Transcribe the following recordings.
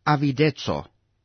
avidezzo.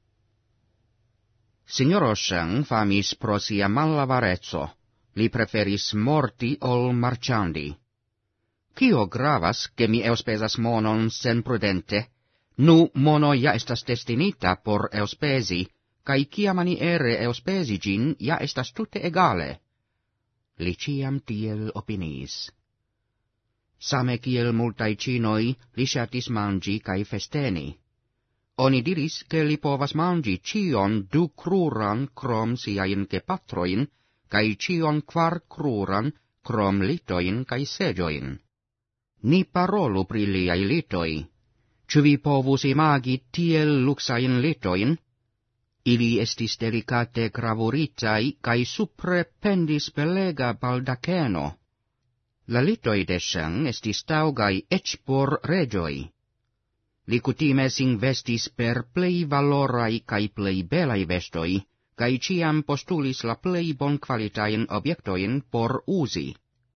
Signoro Sheng famis pro sia malavarezzo, li preferis morti ol marciandi. Cio gravas che mi euspesas monon sen prudente? Nu mono ja estas destinita por euspesi, cae cia maniere euspesi gin ja estas tutte egale. Li ciam tiel opiniis. Same kiel multai cinoi li shatis mangi cae festeni. Oni diris che li povas mangi cion du cruran crom siain gepatroin, cae cion quar cruran crom litoin cae segioin. Ni parolu pri liai litoi. Ciu vi povus imagi tiel luxain litoin? Ili estis delicate gravuritai, cae supre pendis belega baldaceno. La litoi de Sheng estis taugai ec por regioi. Li cutime sin vestis per plei valorai cae plei belai vestoi, cae ciam postulis la plei bon qualitain obiectoin por usi.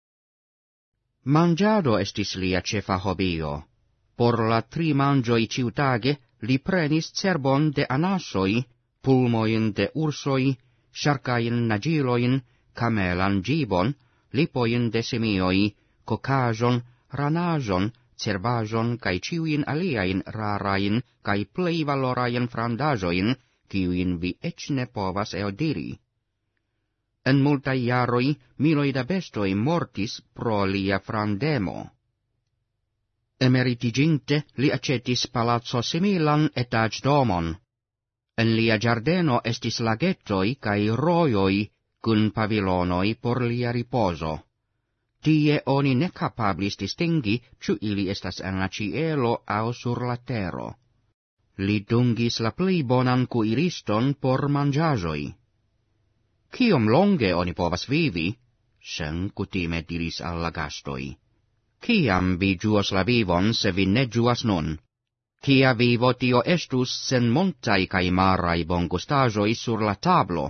Mangiado estis lia cefa hobio. Por la 3 mangioi ciutage li prenis cerbon de anasoi, pulmoin de ursoi, sharcain nagiloin, camelan gibon, lipoin de simioi, cocajon, ranajon, cervajon, cae ciuin aliain rarain, cae plei valorain frandajoin, ciuin vi ec ne povas eodiri. En multai jaroi miloi da bestoi mortis pro lia frandemo. Emeritiginte li accetis palazzo similan etage domon. En lia giardeno estis lagetoi cae roioi, cun pavilonoi por lia riposo. Tie oni ne capablis distingi ciu ili estas en la cielo au sur la tero. Li dungis la plei bonan cuiriston por mangiajoi. Ciom longe oni povas vivi? Sheng cutime diris alla gastoi. Ciam vi juos la vivon se vi ne juas nun? Cia vivo tio estus sen montai cae marai bongustajoi sur la tablo?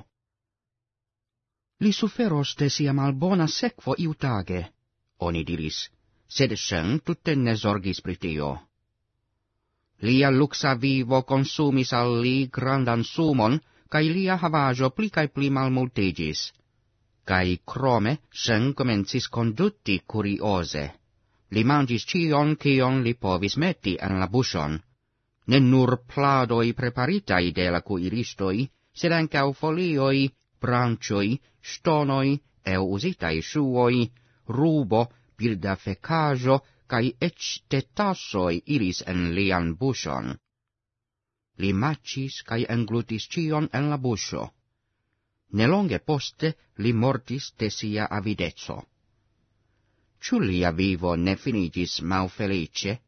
Li suferos de sia malbona sequo iutage, oni diris, sed Sheng tutte ne zorgis pri tio. Lia luxa vivo consumis al li grandan sumon, cae lia havajo pli cae pli malmultigis. Cae crome Sheng comencis condutti curiose. Li mangis cion cion li povis metti en la buŝon. Ne nur pladoi preparitai de la cuiristoi, sed ancau folioi, brancioi, stonoi, eu usitai shuoi, rubo, birda fecajo, cae ec tetassoi iris en lian buŝon. Li macis cae englutis cion en la buŝo. Nelonge poste li mortis de sia avidezzo. Ciu lia vivo ne finigis malfelice?